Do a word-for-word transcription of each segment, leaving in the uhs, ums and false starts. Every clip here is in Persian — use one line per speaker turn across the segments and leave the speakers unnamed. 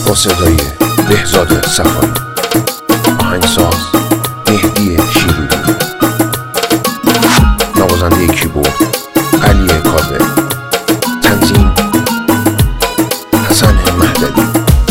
با صدای بهزاد صفایی، آهنگساز مهدی شیرودی، نوازنده کیبورد علی کاظم، تنظیم حسن مهدوی.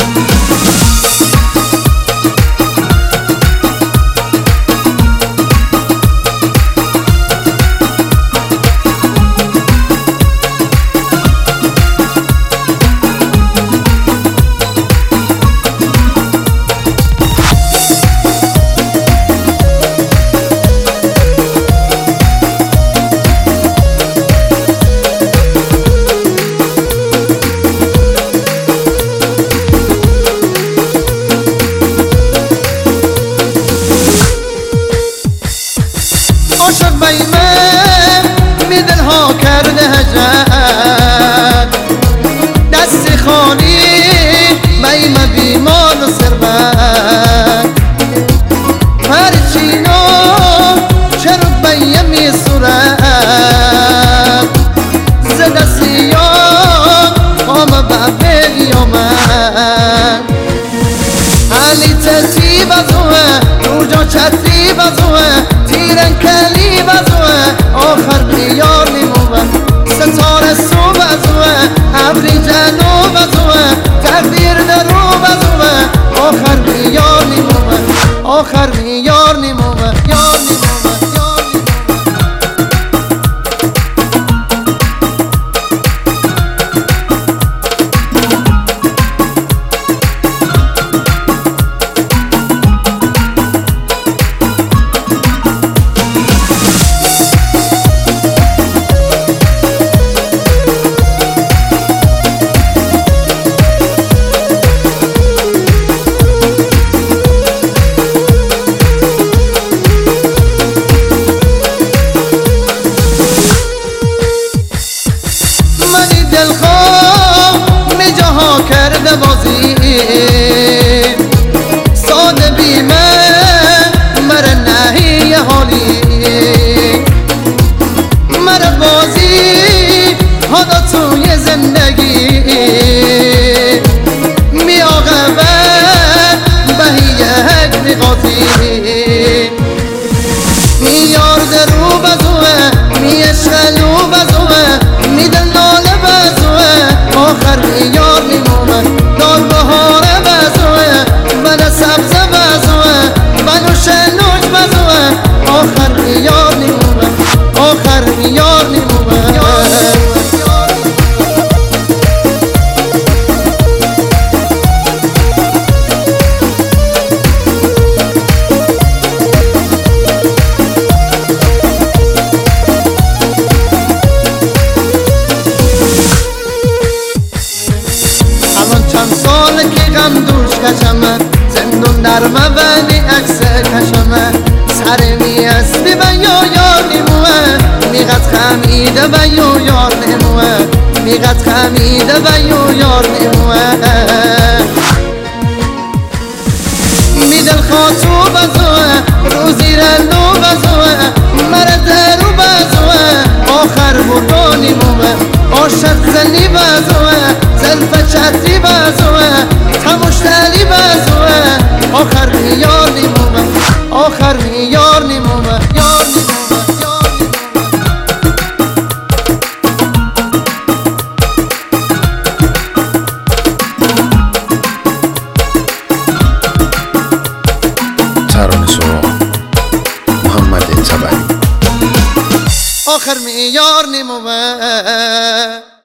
عاشق بیمه می دلها کرده هجر، دست خالی بیمه بیمار و ثروت، هر چینو چرا بیمه می صورت، ز دستیان قام به قیامت. علی تسی بزوه روجا چتری بزوه، تیرن کلی بزوه آخر بیار نیموه، ستاره سو بزوه ابری جنو بزوه، تقدیر درو بزوه آخر بیار نیموه، آخر بیار نیموه، یار نیموه. دلخواه می جاها کرده بازی، ساده بیمه مره نهی حالی، مره بازی حالا توی زندگی، می آقابت بهی حج نقاطی، می یار درو بزوه می اشغلو بزوه، می دل ناله بزوه آخر یار میمونه، نار بهاره بزوه من سبزه بزوه منو شنوش بزوه آخر یار میمونه، آخر یار میمونه. چند ساله که غم دوش کشمه، زندون در مبنی عکس کشمه، سر می اسبی و یا یار نیموه، میغت خمیده و یا یار نیموه، میغت خمیده و یا یار نیموه. می دل خاطو بزوه روزی رلو بزوه، مرد رو بزوه آخر بودو نیموه، عاشق زنی بزوه زلف چتری بزوه، تمشتلی بزوه آخر یار نیمومه، آخر یار نیمومه، یار نیمومه، یار
نیمومه. ترانه سرا محمد تبری.
آخر یار نیمومه.